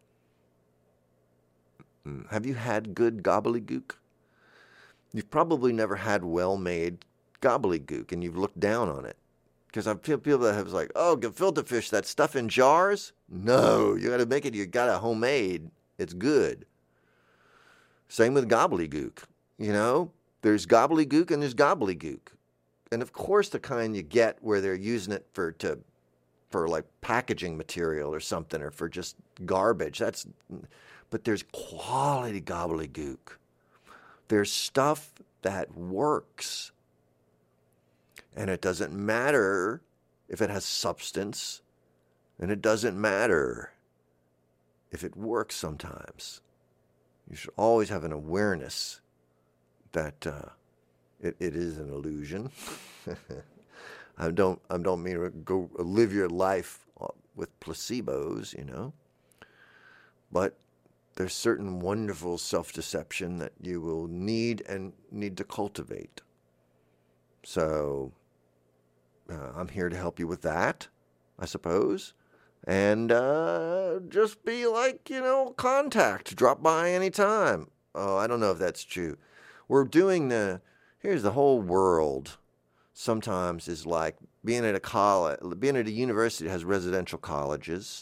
Have you had good gobbledygook? You've probably never had well-made gobbledygook, and you've looked down on it. Because I've people that have like, oh, gefilte fish, that stuff in jars? No, you got to make it. You got a homemade. It's good. Same with gobbledygook. There's gobbledygook and there's gobbledygook, and of course the kind you get where they're using it for like packaging material or something, or for just garbage. But there's quality gobbledygook. There's stuff that works. And it doesn't matter if it has substance, and it doesn't matter if it works sometimes. You should always have an awareness that it is an illusion. I don't mean to go live your life with placebos, but there's certain wonderful self-deception that you will need to cultivate. So I'm here to help you with that, I suppose. And just be like, contact. Drop by anytime. Oh, I don't know if that's true. We're doing here's the whole world sometimes is like being at a university that has residential colleges,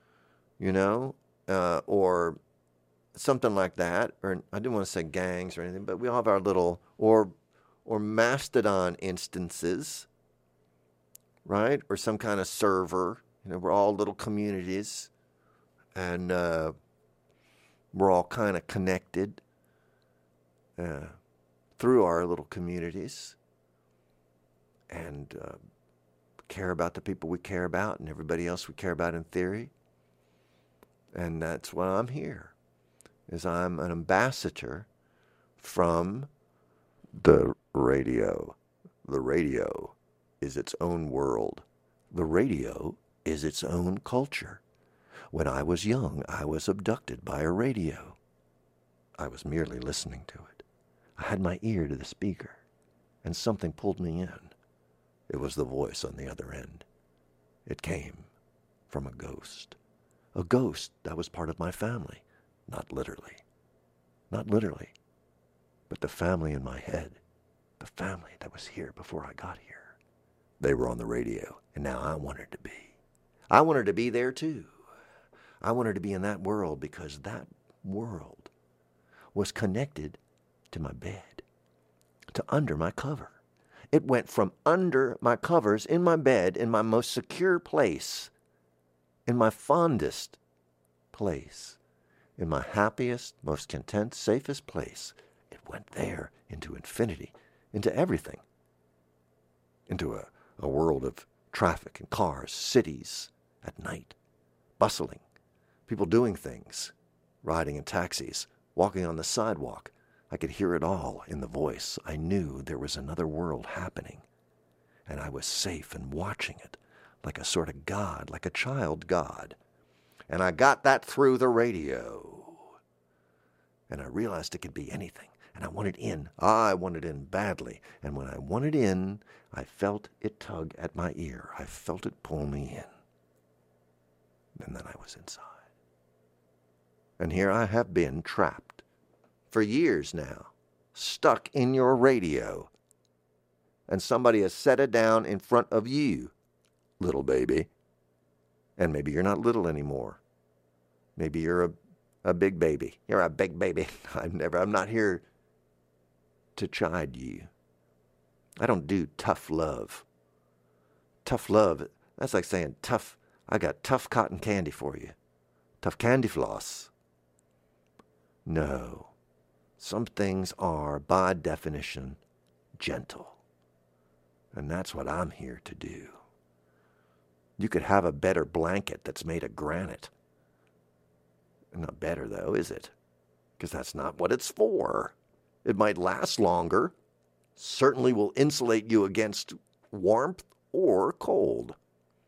or something like that. Or I didn't want to say gangs or anything, but we all have our little, or Mastodon instances, right? Or some kind of server. We're all little communities, and we're all kind of connected through our little communities, and care about the people we care about and everybody else we care about in theory. And that's why I'm here, is I'm an ambassador from the radio. The radio is its own world. The radio is its own culture. When I was young, I was abducted by a radio. I was merely listening to it. I had my ear to the speaker, and something pulled me in. It was the voice on the other end. It came from a ghost that was part of my family. Not literally, but the family in my head. the family that was here before I got here. They were on the radio, and now I wanted to be. I wanted to be there too. I wanted to be in that world because that world was connected to my bed, to under my cover. It went from under my covers in my bed, in my most secure place, in my fondest place, in my happiest, most content, safest place. It went there into infinity, into everything, into a world of traffic and cars, cities at night, bustling, people doing things, riding in taxis, walking on the sidewalk. I could hear it all in the voice. I knew there was another world happening, and I was safe and watching it like a sort of God, like a child God. And I got that through the radio. And I realized it could be anything. And I wanted in. I wanted in badly. And when I wanted in, I felt it tug at my ear. I felt it pull me in. And then I was inside. And here I have been trapped for years now, stuck in your radio. And somebody has set it down in front of you, little baby. And maybe you're not little anymore. Maybe you're a big baby. You're a big baby. I'm not here to chide you. I don't do tough love. Tough love, that's like saying tough, I got tough cotton candy for you. Tough candy floss. No. Some things are, by definition, gentle. And that's what I'm here to do. You could have a better blanket that's made of granite. Not better, though, is it? Because that's not what it's for. It might last longer. Certainly will insulate you against warmth or cold.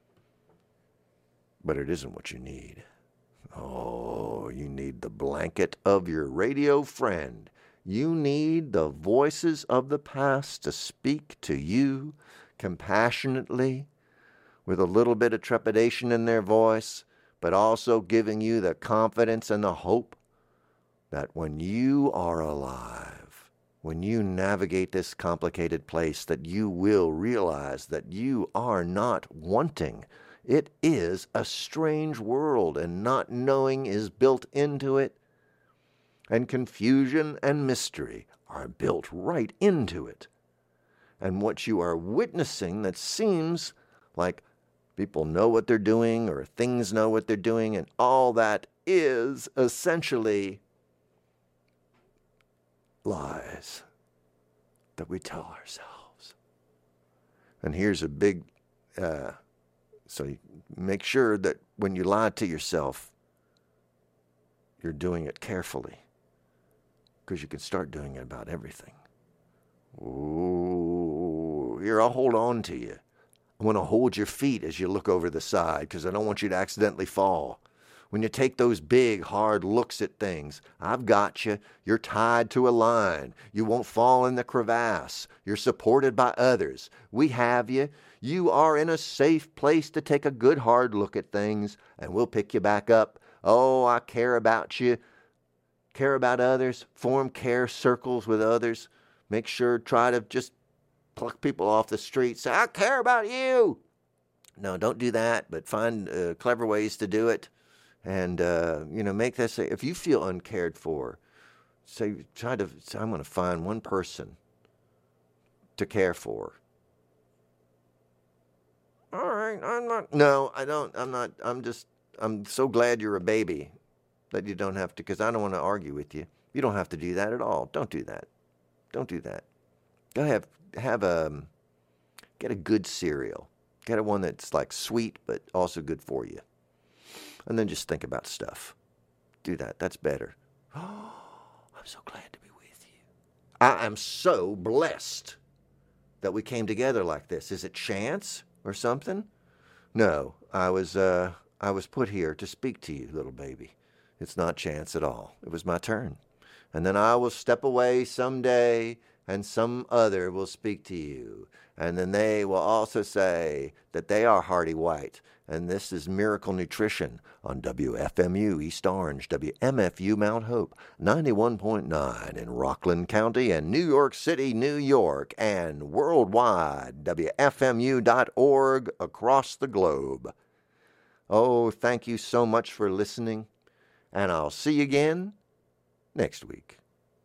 But it isn't what you need. Oh, you need the blanket of your radio friend. You need the voices of the past to speak to you compassionately, with a little bit of trepidation in their voice, but also giving you the confidence and the hope that when you are alive, when you navigate this complicated place, that you will realize that you are not wanting. It is a strange world, and not knowing is built into it, and confusion and mystery are built right into it. And what you are witnessing that seems like people know what they're doing, or things know what they're doing, and all that is essentially lies that we tell ourselves. And here's a big, so you make sure that when you lie to yourself, you're doing it carefully, because you can start doing it about everything. Ooh, here, I'll hold on to you. I want to hold your feet as you look over the side, because I don't want you to accidentally fall. When you take those big, hard looks at things, I've got you. You're tied to a line. You won't fall in the crevasse. You're supported by others. We have you. You are in a safe place to take a good, hard look at things, and we'll pick you back up. Oh, I care about you. Care about others. Form care circles with others. Make sure, try to just pluck people off the street, say, I care about you. No, don't do that, but find clever ways to do it. And, make that say, if you feel uncared for, say, I'm going to find one person to care for. All right, I'm so glad you're a baby that you don't have to, because I don't want to argue with you. You don't have to do that at all. Don't do that. Don't do that. Go get a good cereal. Get one that's like sweet, but also good for you. And then just think about stuff. Do that. That's better. Oh, I'm so glad to be with you. I am so blessed that we came together like this. Is it chance or something? No, I was put here to speak to you, little baby. It's not chance at all. It was my turn. And then I will step away someday, and some other will speak to you. And then they will also say that they are Hardy White. And this is Miracle Nutrition on WFMU East Orange, WMFU Mount Hope, 91.9 in Rockland County and New York City, New York, and worldwide, WFMU.org across the globe. Oh, thank you so much for listening, and I'll see you again next week.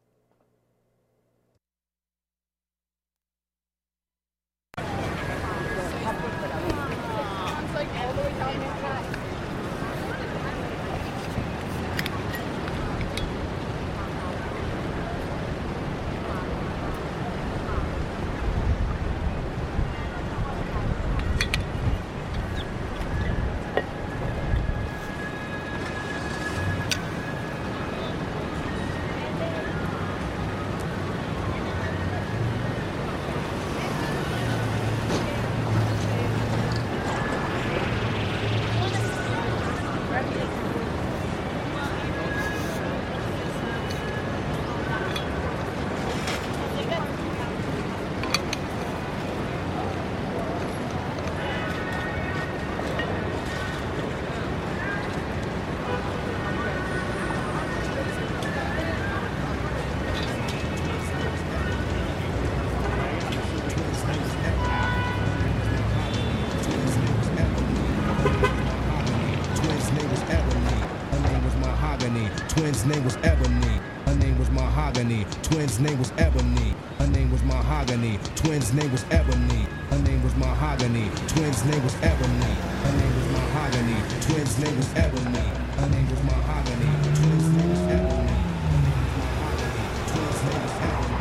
Twins' name was Ebony. Her name was Mahogany. Twins' name was Ebony. Her name was Mahogany. Twins' name was Ebony. Her name was Mahogany. Twins' name was Ebony. Her name was Mahogany. Twins' name was Ebony. Her name was Mahogany. Twins' name was Ebony. Twins' name was Ebony.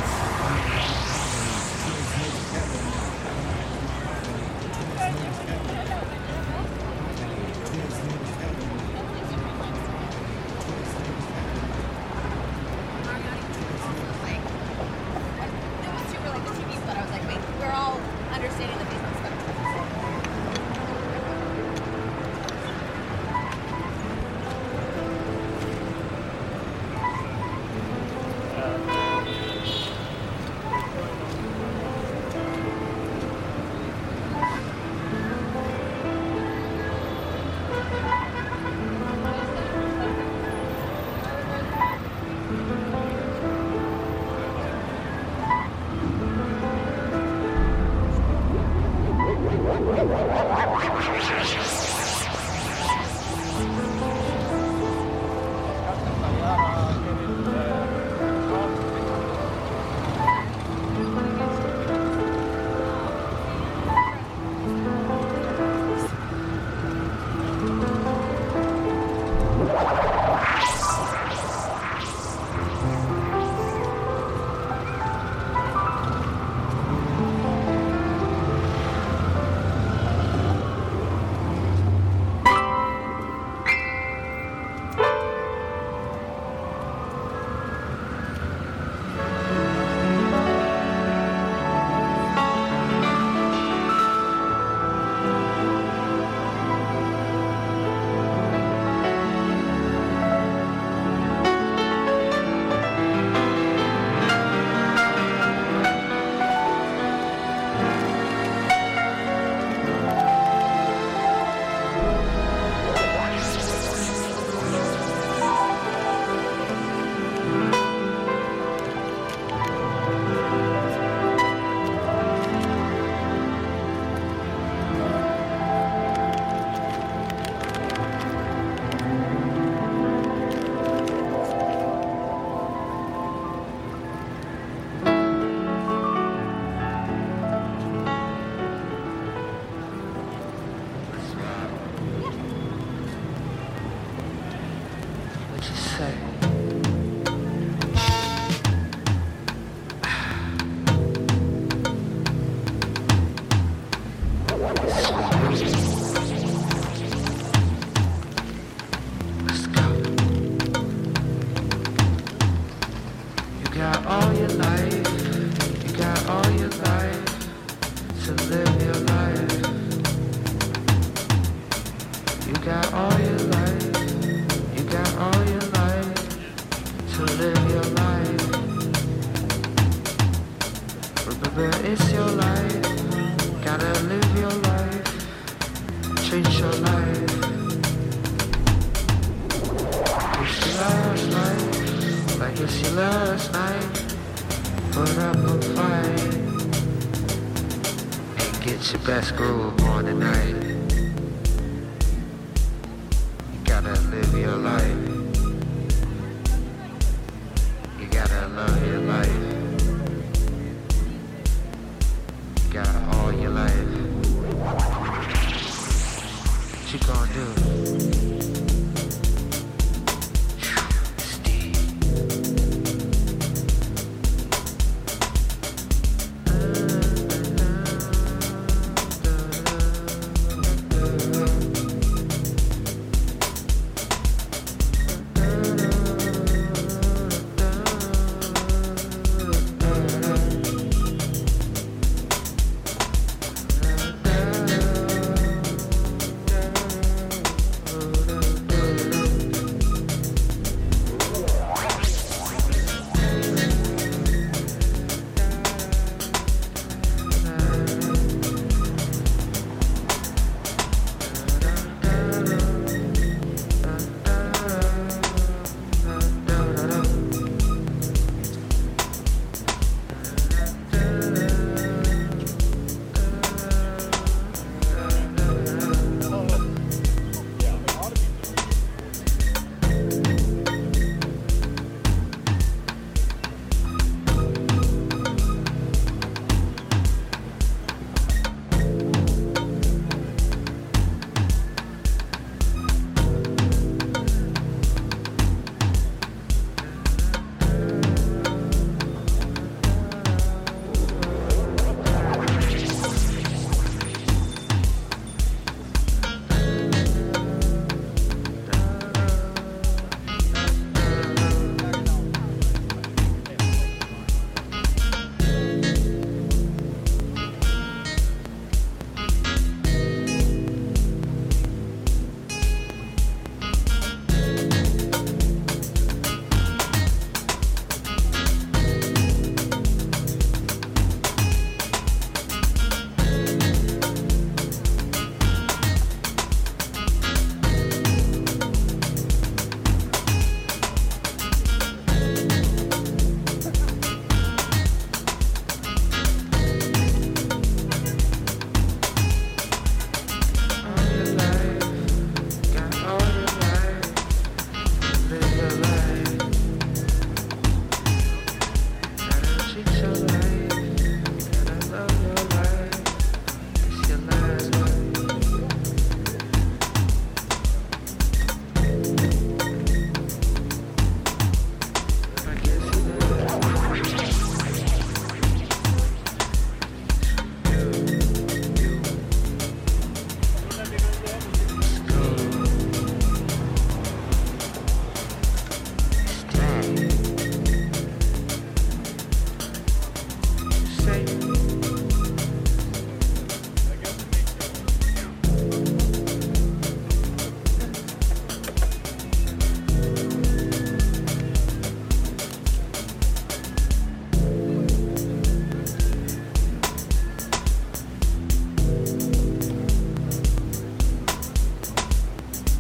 Get your best groove on tonight. You gotta live your life. You gotta love your life.